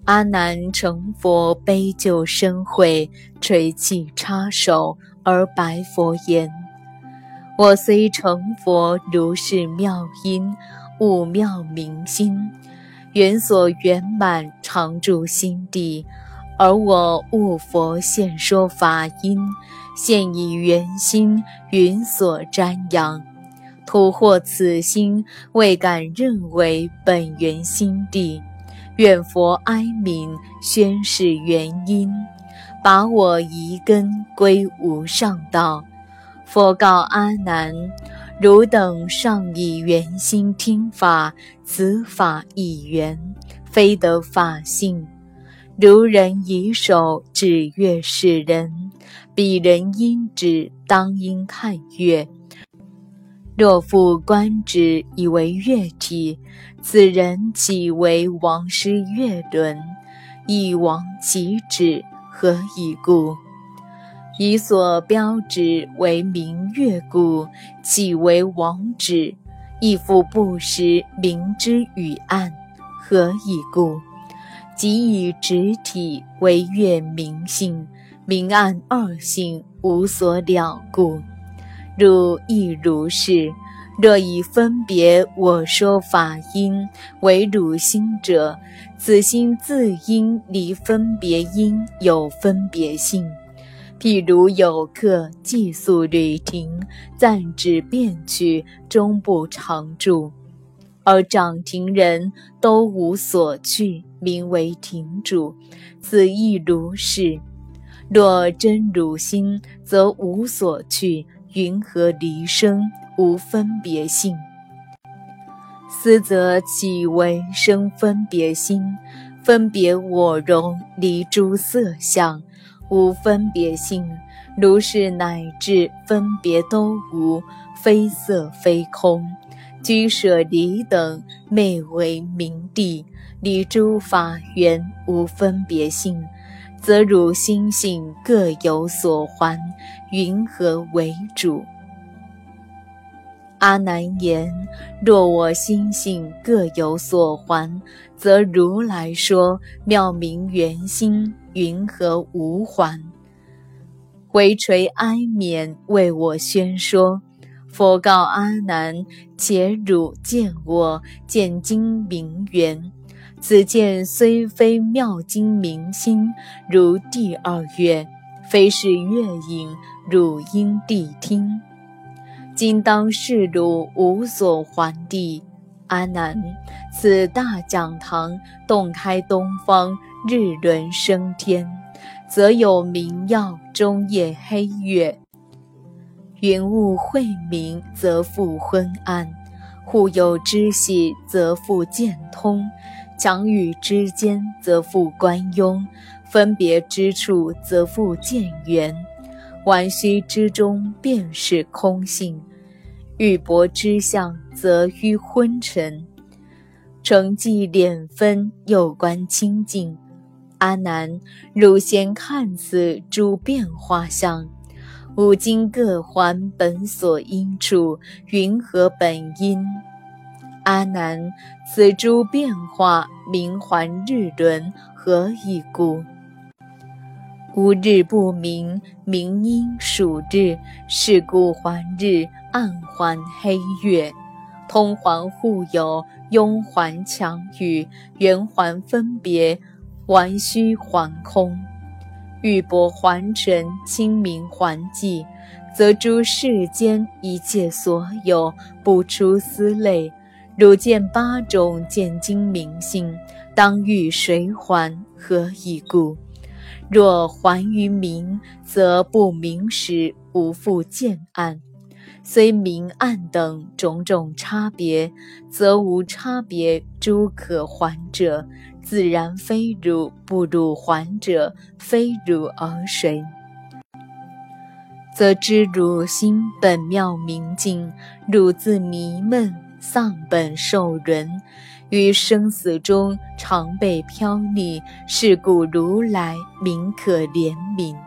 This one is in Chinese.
阿难成佛悲救深会，垂泣插手而白佛言：我虽成佛，如是妙音，悟妙明心，缘所圆满，常住心地。而我悟佛现说法音，现以圆心，云所瞻仰。突获此心，未敢认为本源心地。愿佛哀悯，宣示原因，把我遗根归无上道。佛告阿难：汝等尚以圆心听法，此法亦圆，非得法性。如人以手指月示人，彼人因指当应看月。若复观指以为月体，此人岂为王师月轮？以王其指，何以故？以所标指为明月故，岂为王指？亦复不识明之与暗，何以故？即以指体为月明性，明暗二性无所了故。汝亦如是。若以分别我说法因为汝心者，此心自因离分别因有分别性。譬如有客寄宿旅亭，暂止便去，终不常住，而掌亭人都无所去，名为亭主，此亦如是。若真汝心，则无所去，云何离生？无分别性。斯则岂为生分别心？分别我容，离诸色相，无分别性。如是乃至分别都无，非色非空。居舍离等，昧为明地，离诸法缘，无分别性。则汝心性各有所还，云何为主？阿难言：若我心性各有所还，则如来说妙明圆心，云何无还？唯垂哀悯，为我宣说。佛告阿难：且汝见我，见经明圆。此见虽非妙经明心，如第二乐，非是乐影，汝应谛听。今当示汝无所还地。阿难，此大讲堂洞开东方，日轮升天，则有明耀，终夜黑月。云雾晦明，则复昏暗；互有之隙，则复渐通；强雨之间，则复关庸；分别之处，则复渐圆；玩虚之中，便是空性；玉帛之相，则于昏沉；成寂敛分，又观清净。阿难，汝先看此诸变化相，五经各还本所因处，云何本因？阿难，此诸变化名还日轮，何以故？无日不明，明因属日，是故还日，暗还黑月，通还互有，庸还强语，圆还分别，玩虚还空。玉帛还尘，清明还寂，则诸世间一切所有，不出斯类。汝见八种见经明性，当欲谁还？何以故？若还于明，则不明时无复见暗；虽明暗等种种差别，则无差别诸可还者，自然非汝，不汝还者，非汝而谁？则知汝心本妙明净，汝自迷闷，丧本受轮，于生死中常被飘溺，是故如来名可怜悯。